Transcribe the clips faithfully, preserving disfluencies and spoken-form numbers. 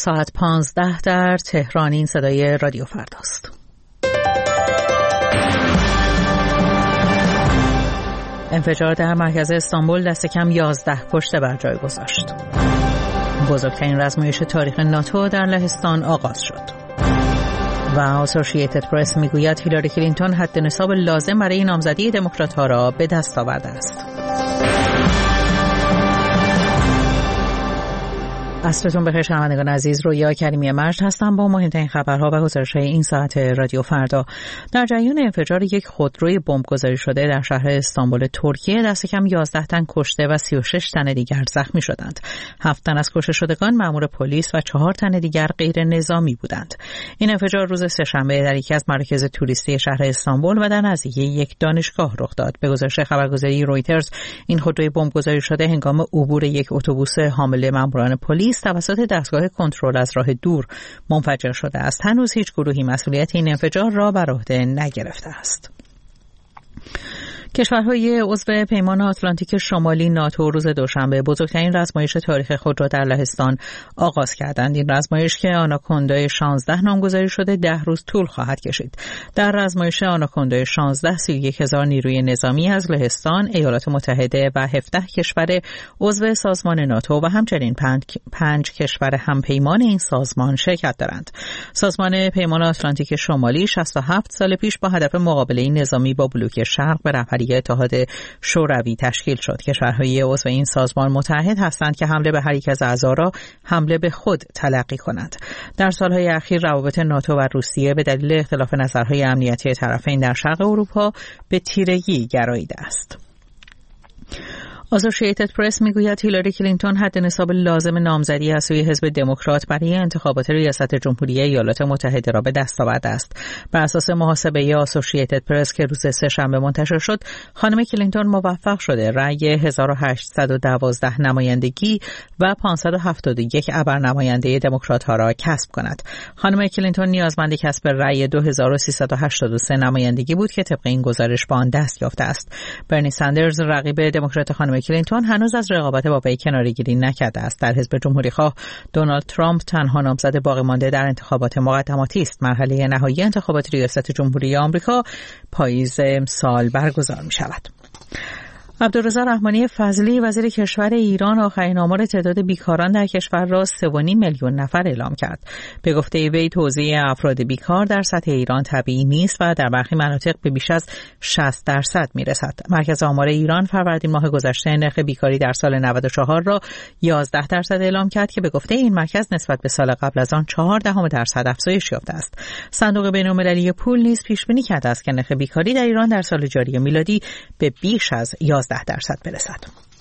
ساعت پانزده در تهران. این صدای رادیو فرداست. انفجار در مرکز استانبول دست کم یازده کشته بر جای گذاشت. بزرگترین رزمایش تاریخ ناتو در لهستان آغاز شد. و اسوسییتد پرس میگوید هیلاری کلینتون حد نصاب لازم برای نامزدی دموکرات‌ها را به دست آورده است. عصرتون بخیر شنوندگان عزیز، رویا کریمی مجد هستم با مهمترین خبرها و گزارش‌های این ساعت رادیو فردا. در جریان انفجار یک خودروی بمبگذاری شده در شهر استانبول ترکیه دست کم یازده تن کشته و سی و شش تن دیگر زخمی شدند. هفت تن از کشته شدگان مأمور پلیس و چهار تن دیگر غیر نظامی بودند. این انفجار روز سه‌شنبه در یکی از مراکز توریستی شهر استانبول و در نزدیکی یک دانشگاه رخ داد. به گزارش خبرگزاری رویترز این خودروی بمبگذاری شده هنگام عبور یک اتوبوس حامل مأموران پلیس توسط دستگاه کنترل از راه دور منفجر شده است. هنوز هیچ گروهی مسئولیت این انفجار را بر عهده نگرفته است. کشورهای عضو پیمان آتلانتیک شمالی ناتو روز دوشنبه بزرگترین رزمایش تاریخ خود را در لهستان آغاز کردند. این رزمایش که آناکوندای شانزده نامگذاری شده ده روز طول خواهد کشید. در رزمایش آناکوندای شانزده سی و یک هزار نیروی نظامی از لهستان، ایالات متحده و هفده کشور عضو سازمان ناتو و همچنین پنج, پنج کشور همپیمان این سازمان شرکت دارند. سازمان پیمان آتلانتیک شمالی شصت و هفت سال پیش با هدف مقابله نظامی با بلوک شرق به رهبری اتحاد شوروی تشکیل شد. کشورهای عضو این سازمان متحد هستند که حمله به هر یک از اعضا را حمله به خود تلقی کنند. در سالهای اخیر روابط ناتو و روسیه به دلیل اختلاف نظرهای امنیتی طرفین در شرق اروپا به تیرگی گراییده است. اسوسییتد پرس میگوید هیلاری کلینتون حد نصاب لازم نامزدی از سوی حزب دموکرات برای انتخابات ریاست جمهوری ایالات متحده را به دست آورده است. بر اساس محاسبه اسوسییتد پرس که روز سه‌شنبه منتشر شد، خانم کلینتون موفق شده رأی هزار و هشتصد و دوازده نمایندگی و پانصد و هفتاد و یک ابرنماینده دموکرات‌ها را کسب کند. خانم کلینتون نیازمند کسب رأی دو هزار و سیصد و هشتاد و سه نمایندگی بود که طبق این گزارش به آن دست یافته است. برنی سندرز رقیب دموکرات خانم کلینتون هنوز از رقابت با وی کناره‌گیری نکرده است. در حزب جمهوری‌خواه دونالد ترامپ تنها نامزد باقی مانده در انتخابات مقدماتی است. مرحله نهایی انتخابات ریاست جمهوری آمریکا پاییز سال برگزار می‌شود. عبدالرضا رحمانی فضلی وزیر کشور ایران آخرین آمار تعداد بیکاران در کشور را سه و نیم میلیون نفر اعلام کرد. به گفته وی توزیع افراد بیکار در سطح ایران طبیعی نیست و در برخی مناطق به بیش از شصت درصد میرسد. مرکز آمار ایران فروردین ماه گذشته نرخ بیکاری در سال نود و چهار را یازده درصد اعلام کرد که به گفته این مرکز نسبت به سال قبل از آن چهار دهم درصد افزایش یافته است. صندوق بین‌المللی پول نیز پیش بینی کرده است که نرخ بیکاری در ایران در سال جاری میلادی به بیش از یازده درصد برسد.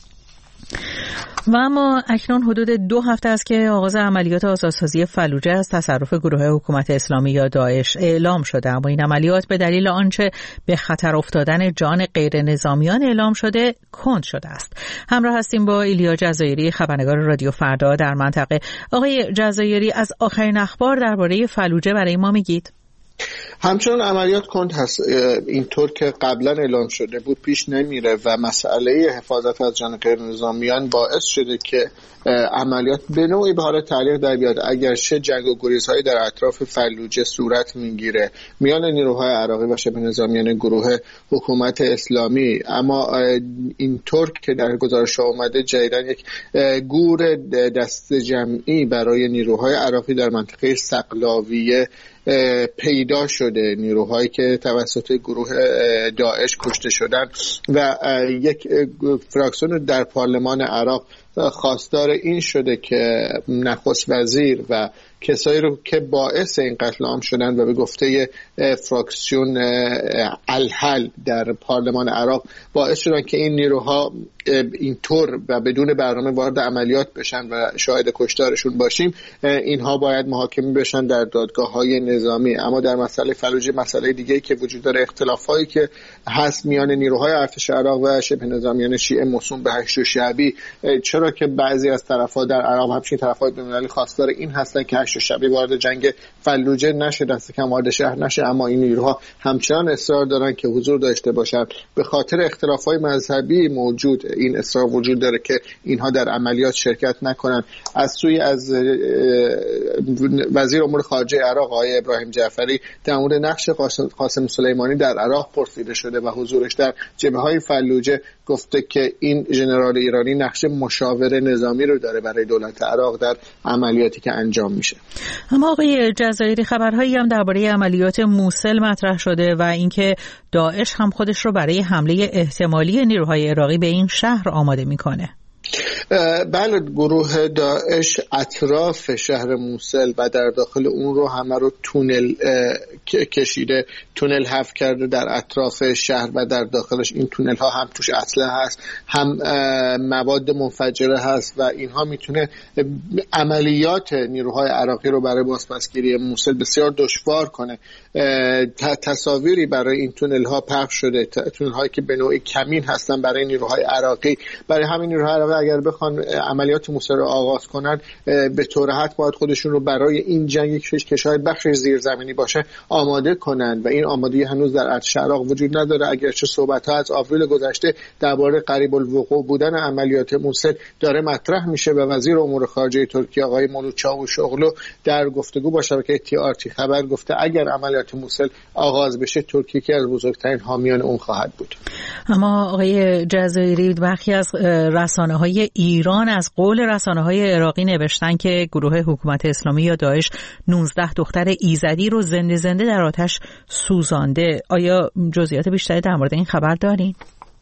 و اما اکنون حدود دو هفته است که آغاز عملیات آزادسازی فلوجه از تصرف گروه حکومت اسلامی یا داعش اعلام شده، اما این عملیات به دلیل آنچه به خطر افتادن جان غیر نظامیان اعلام شده کند شده است. همراه هستیم با ایلیا جزایری، خبرنگار رادیو فردا در منطقه. آقای جزایری، از آخرین اخبار درباره فلوجه برای ما میگید؟ همچنان عملیات کند هست. اینطور که قبلا اعلام شده بود پیش نمیره و مسئله حفاظت از جان غیر نظامیان باعث شده که عملیات به نوعی به حال تعلیق در بیاد. اگرچه جنگ و گریزهای در اطراف فلوجه صورت میگیره میان نیروهای عراقی و شبه نظامیان گروه حکومت اسلامی، اما اینطور که در گزارش اومده جدیداً یک گور دست جمعی برای نیروهای عراقی در منطقه سقلاویه پیدا شده، نیروهایی که توسط گروه داعش کشته شدن و یک فراکسیون در پارلمان عراق خواستار این شده که نخست وزیر و کسایی رو که باعث این قتل عام شدن و به گفته فراکسیون الحل در پارلمان عراق باعث شدن که این نیروها اینطور و بدون برنامه وارد عملیات بشن و شاهد کشتارشون باشیم، اینها باید محاکمه بشن در دادگاه‌های نظامی. اما در مسئله فلوجه مسئله دیگه‌ای که وجود داره، اختلافایی که هست میان نیروهای ارتش عراق و شبه نظامیان شیعه موسوم به هشت شعبی، چرا که بعضی از طرف‌ها در عراق همچنین طرف‌های بین‌المللی خواستار این هستن که هشت شعبی وارد جنگ فلوجه نشه، دست کم وارد شهر نشه، اما این نیروها همچنان اصرار دارن که حضور داشته باشن. به خاطر اختلاف‌های مذهبی موجود این اصرار وجود داره که اینها در عملیات شرکت نکنن. از سوی از وزیر امور خارجه عراق آقای ابراهیم جعفری در مورد نقش قاسم سلیمانی در عراق پرسیده شده و حضورش در جبهه‌های فلوجه گفته که این ژنرال ایرانی نقش مشاور نظامی رو داره برای دولت عراق در عملیاتی که انجام میشه. اما آقای جزایری خبرهایی هم درباره عملیات موصل مطرح شده و اینکه داعش هم خودش رو برای حمله احتمالی نیروهای عراقی به این شهر آماده میکنه. بله، گروه داعش اطراف شهر موصل و در داخل اون رو همه رو تونل کشیده، تونل حفر کرده در اطراف شهر و در داخلش این تونل ها هم توش اسلحه هست، هم مواد منفجره هست و اینها میتونه عملیات نیروهای عراقی رو برای بازپسگیری موصل بسیار دشوار کنه. تصاویری برای این تونل ها پخش شده، تونل هایی که به نوعی کمین هستن برای نیروهای عراقی. برای همین نیروهای عراقی اگر بخوان عملیات موصل رو آغاز کنن به طور حد باید خودشون رو برای این جنگ که شاید بخش زیرزمینی باشه آماده کنن و این آمادگی هنوز در ارتش عراق وجود نداره. اگرچه صحبت‌ها از آوریل گذشته درباره قریب الوقوع بودن عملیات موصل داره مطرح میشه و وزیر امور خارجه ترکیه آقای مولود چاوشوغلو در گفتگو با شبکه تی آر تی خبر گفته اگر عملیات موصل آغاز بشه ترکیه که از بزرگترین حامیان اون خواهد بود. اما آقای جزایری برخی از رسانه‌های ایران از قول رسانه‌های عراقی نوشتن که گروه حکومت اسلامی یا داعش نوزده دختر ایزدی رو زنده زنده در آتش سوزانده. آیا جزئیات بیشتری در مورد این خبر دارین؟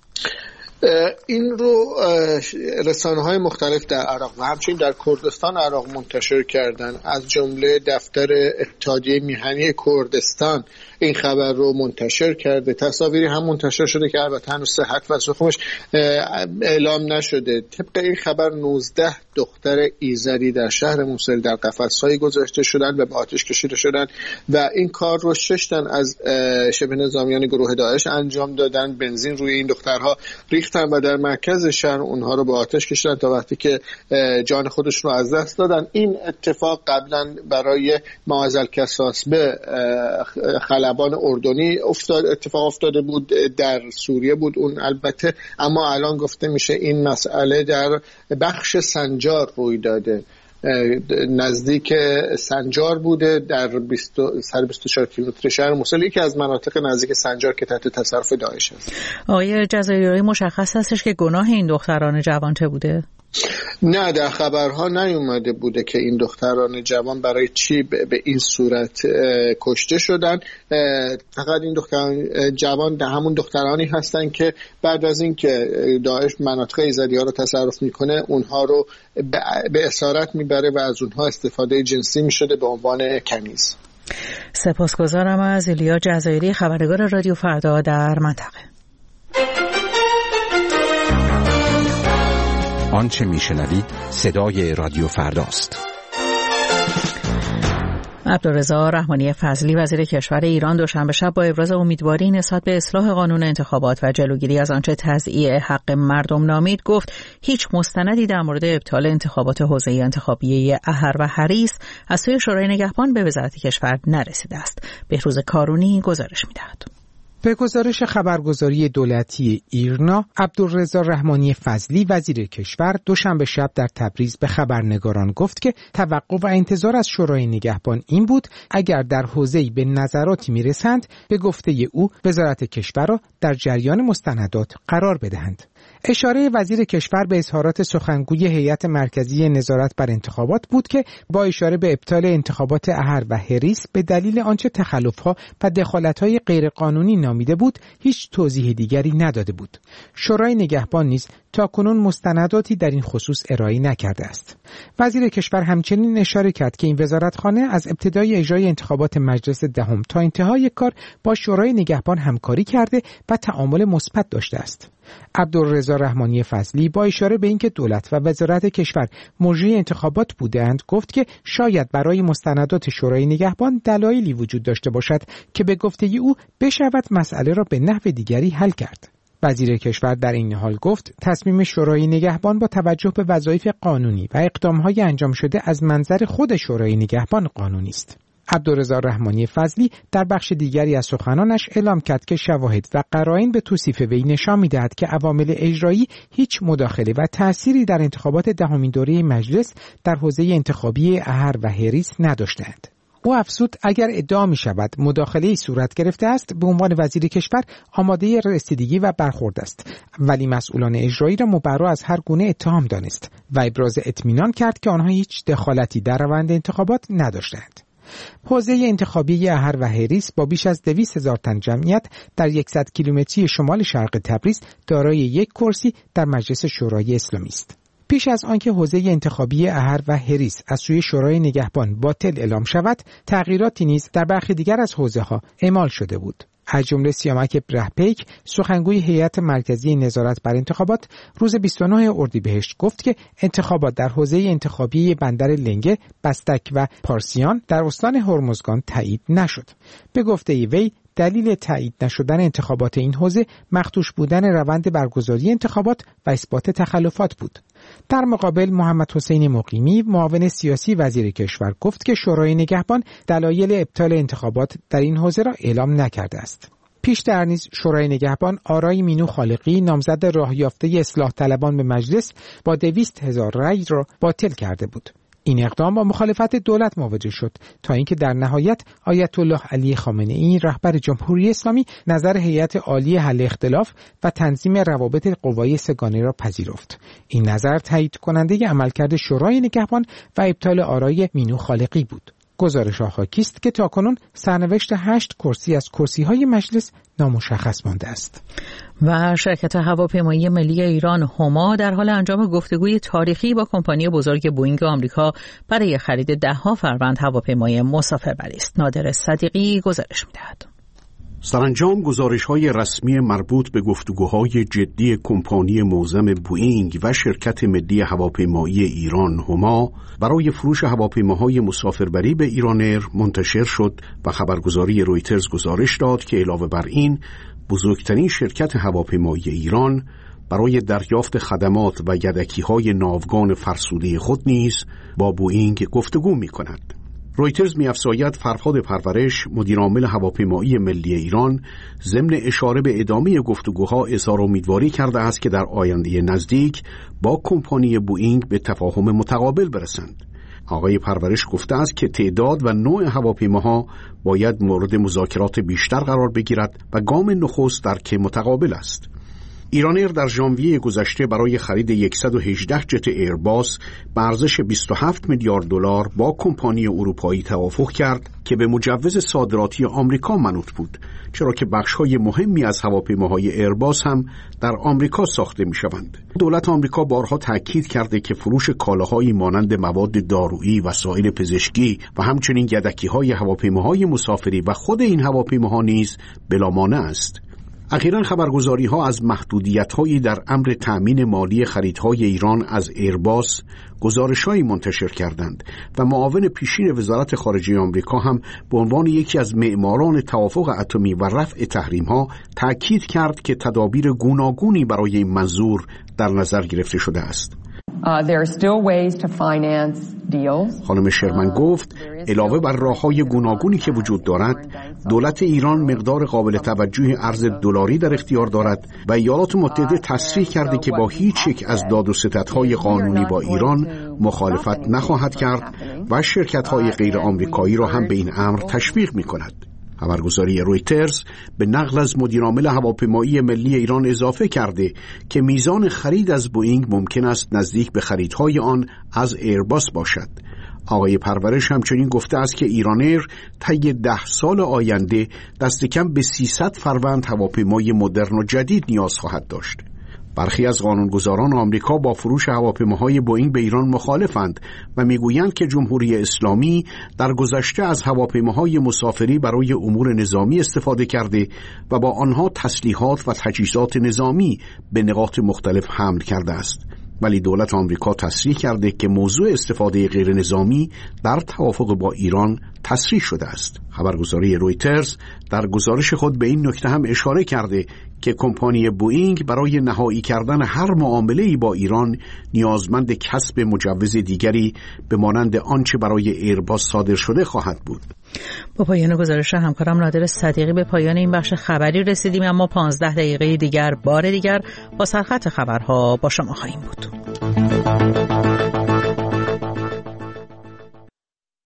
این رو رسانه‌های مختلف در عراق و همچنین در کردستان عراق منتشر کردن، از جمله دفتر اتحادیه میهنی کردستان این خبر رو منتشر کرده. تصاویری هم منتشر شده که البته هنوز صحت و سقومش اعلام نشده. طبق این خبر نوزده دختر ایزدی در شهر موصل در قفس‌هایی گذاشته شدند و به آتش کشیده شدند و این کار رو شش تن از شبه نظامیان گروه داعش انجام دادن. بنزین روی این دخترها ریختن و در مرکز شهر اونها رو به آتش کشیدن تا وقتی که جان خودشون رو از دست دادن. این اتفاق قبلا برای معاذ الکساس به خلبان اردنی افتاد اتفاق افتاده بود، در سوریه بود اون البته، اما الان گفته میشه این مسئله در بخش سنجار روی داده، نزدیک سنجار بوده در بیست و چهار کیلومتر شهر موصل، یکی از مناطق نزدیک سنجار که تحت تصرف داعش است. آقای جزایری مشخص هستش که گناه این دختران جوان چه بوده؟ نه، در خبرها نیومده بوده که این دختران جوان برای چی به این صورت کشته شدن. فقط این دختران جوان ده همون دخترانی هستن که بعد از این که داعش مناطق ایزدی ها رو تصرف میکنه اونها رو به اسارت میبره و از اونها استفاده جنسی میشده به عنوان کنیز. سپاسگزارم از ایلیا جزایری، خبرنگار رادیو فردا در منطقه. آنچه میشنوید صدای رادیو فرداست. عبدالرضا رحمانی فضلی وزیر کشور ایران دوشنبه شب با ابراز امیدواری نسبت به اصلاح قانون انتخابات و جلوگیری از آنچه تضییع حق مردم نامید گفت هیچ مستندی در مورد ابطال انتخابات حوزه انتخابی احر و حریص از سوی شورای نگهبان به وزارت کشور نرسیده است. بهروز کارونی گزارش می‌دهد. به گزارش خبرگزاری دولتی ایرنا، عبدالرضا رحمانی فضلی وزیر کشور دوشنبه شب در تبریز به خبرنگاران گفت که توقع و انتظار از شورای نگهبان این بود اگر در حوزه‌ای به نظراتی میرسند به گفته او وزارت کشور را در جریان مستندات قرار بدهند. اشاره وزیر کشور به اظهارات سخنگوی هیئت مرکزی نظارت بر انتخابات بود که با اشاره به ابطال انتخابات احر و حریص به دلیل آنچه تخلف‌ها و دخالت‌های غیرقانونی نامیده بود هیچ توضیح دیگری نداده بود. شورای نگهبان نیز تاکنون مستنداتی در این خصوص ارائه نکرده است. وزیر کشور همچنین اشاره کرد که این وزارتخانه از ابتدای اجرای انتخابات مجلس دهم تا انتهای کار با شورای نگهبان همکاری کرده و تعامل مثبت داشته است. عبدالرضا رحمانی فضلی با اشاره به اینکه دولت و وزارت کشور مجری انتخابات بودند گفت که شاید برای مستندات شورای نگهبان دلایلی وجود داشته باشد که به گفته او بشود مسئله را به نحو دیگری حل کرد. وزیر کشور در این حال گفت تصمیم شورای نگهبان با توجه به وظایف قانونی و اقدام‌های انجام شده از منظر خود شورای نگهبان قانونی است. عبدالرضا رحمانی فضلی در بخش دیگری از سخنانش اعلام کرد که شواهد و قرائن به توصیف وی نشان می‌دهد که عوامل اجرایی هیچ مداخله و تأثیری در انتخابات دهمین دوره مجلس در حوزه انتخابی احر و هریس نداشتند. او افزود اگر ادعا می شود مداخله‌ای صورت گرفته است، به عنوان وزیر کشور آماده رسیدگی و برخورد است، ولی مسئولان اجرایی را مبرا از هر گونه اتهام دانست و ابراز اطمینان کرد که آنها هیچ دخالتی در روند انتخابات نداشتند. حوزه انتخابی احر و هریس با بیش از دویست هزار تن جمعیت در صد کیلومتری شمال شرق تبریز دارای یک کرسی در مجلس شورای اسلامی است. پیش از آنکه حوزه انتخابی احر و هریس از سوی شورای نگهبان باطل اعلام شود، تغییراتی نیز در برخی دیگر از حوزه‌ها اعمال شده بود. از جمله سیامک برهپیک، سخنگوی هیئت مرکزی نظارت بر انتخابات، روز بیست و نه اردیبهشت گفت که انتخابات در حوزه انتخابی بندر لنگه، بستک و پارسیان در استان هرمزگان تایید نشد. به گفته وی، دلیل تایید نشدن انتخابات این حوزه مخدوش بودن روند برگزاری انتخابات و اثبات تخلفات بود. در مقابل محمد حسین مقیمی، معاون سیاسی وزیر کشور، گفت که شورای نگهبان دلایل ابطال انتخابات در این حوزه را اعلام نکرده است. پیشتر نیز شورای نگهبان آرای مینو خالقی، نامزد راه یافته اصلاح طلبان به مجلس، با دویست هزار رأی را باطل کرده بود. این اقدام با مخالفت دولت مواجه شد تا اینکه در نهایت آیت الله علی خامنه‌ای، رهبر جمهوری اسلامی، نظر هیئت عالی حل اختلاف و تنظیم روابط قوای سه‌گانه را پذیرفت. این نظر تایید کننده عملکرد شورای نگهبان و ابطال آرای مینو خالقی بود. گزارش حاکی است که تاکنون سرنوشت هشت کرسی از کرسی‌های مجلس نامشخص مانده است. و شرکت هواپیمایی ملی ایران هما در حال انجام گفتگوی تاریخی با کمپانی بزرگ بوئینگ آمریکا برای خرید ده‌ها فروند هواپیمای مسافربری است. نادر صدیقی گزارش می‌دهد. سرانجام گزارش‌های رسمی مربوط به گفتگوهای جدی کمپانی معظم بوئینگ و شرکت ملی هواپیمایی ایران هما برای فروش هواپیماهای مسافربری به ایران‌ایر منتشر شد و خبرگزاری رویترز گزارش داد که علاوه بر این، بزرگترین شرکت هواپیمایی ایران برای دریافت خدمات و یدکی‌های ناوگان فرسوده خود نیز با بوئینگ گفتگو می‌کند. رویترز می‌افزاید فرهاد پرورش، مدیرعامل هواپیمایی ملی ایران، ضمن اشاره به ادامه گفتگوها اظهار امیدواری کرده است که در آینده نزدیک با کمپانی بوئینگ به تفاهم متقابل برسند. آقای پرورش گفته است که تعداد و نوع هواپیماها باید مورد مذاکرات بیشتر قرار بگیرد و گام نخست در که متقابل است. ایران‌ایر در ژانویه گذشته برای خرید صد و هجده جت ایرباس به ارزش بیست و هفت میلیارد دلار با کمپانی اروپایی توافق کرد که به مجوز صادراتی آمریکا منوط بود، چرا که بخش‌های مهمی از هواپیماهای ایرباس هم در آمریکا ساخته می‌شوند. دولت آمریکا بارها تاکید کرده که فروش کالاهایی مانند مواد دارویی، وسایل پزشکی و همچنین یدکی‌های هواپیماهای مسافری و خود این هواپیماها نیز بلامانع است. اخیراً خبرگزاری‌ها از محدودیت‌هایی در امر تأمین مالی خریدهای ایران از ایرباس گزارش‌هایی منتشر کردند و معاون پیشین وزارت خارجه آمریکا هم به عنوان یکی از معماران توافق اتمی و رفع تحریم‌ها تأکید کرد که تدابیر گوناگونی برای این منظور در نظر گرفته شده است. Uh, there are still ways to finance deals. خانم شرمن گفت علاوه بر راه‌های گوناگونی که وجود دارد، دولت ایران مقدار قابل توجهی ارز دلاری در اختیار دارد و ایالات متحده تصریح کرده که با هیچ یک از داد و ستدهای قانونی با ایران مخالفت نخواهد کرد و شرکت‌های غیر آمریکایی را هم به این امر تشویق می‌کند. خبرگزاری رویترز به نقل از مدیرعامل هواپیمایی ملی ایران اضافه کرده که میزان خرید از بوئینگ ممکن است نزدیک به خریدهای آن از ایرباس باشد. آقای پرورش همچنین گفته است که ایران‌ایر طی ده سال آینده دست کم به سیصد فروند هواپیمای مدرن و جدید نیاز خواهد داشت. برخی از قانونگذاران آمریکا با فروش هواپیماهای بوئینگ به ایران مخالفند و میگویند که جمهوری اسلامی در گذشته از هواپیماهای مسافری برای امور نظامی استفاده کرده و با آنها تسلیحات و تجهیزات نظامی به نقاط مختلف حمل کرده است. ولی دولت آمریکا تصریح کرده که موضوع استفاده غیر نظامی در توافق با ایران تصریح شده است. خبرگزاری رویترز در گزارش خود به این نکته هم اشاره کرده که کمپانی بوئینگ برای نهایی کردن هر معامله‌ای با ایران نیازمند کسب مجوز دیگری به مانند آنچه برای ایرباس صادر شده خواهد بود. با پایان گزارش همکارم نادر صدیقی به پایان این بخش خبری رسیدیم، اما پانزده دقیقه دیگر بار دیگر با سرخط خبرها با شما خواهیم بود.